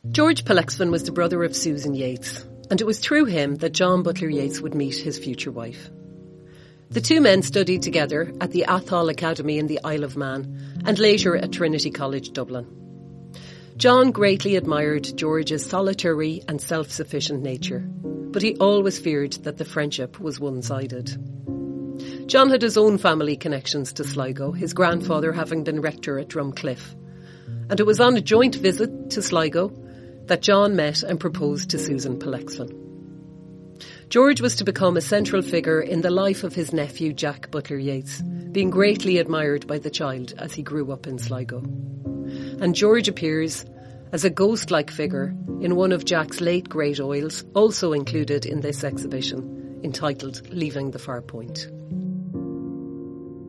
George Pollexfen was the brother of Susan Yates, and it was through him that John Butler Yeats would meet his future wife. The two men studied together at the Atholl Academy in the Isle of Man and later at Trinity College, Dublin. John greatly admired George's solitary and self-sufficient nature, but he always feared that the friendship was one-sided. John had his own family connections to Sligo, his grandfather having been rector at Drumcliff, and it was on a joint visit to Sligo that John met and proposed to Susan Pollexfen. George was to become a central figure in the life of his nephew Jack Butler Yeats, being greatly admired by the child as he grew up in Sligo. And George appears as a ghost-like figure in one of Jack's late great oils, also included in this exhibition, entitled Leaving the Far Point.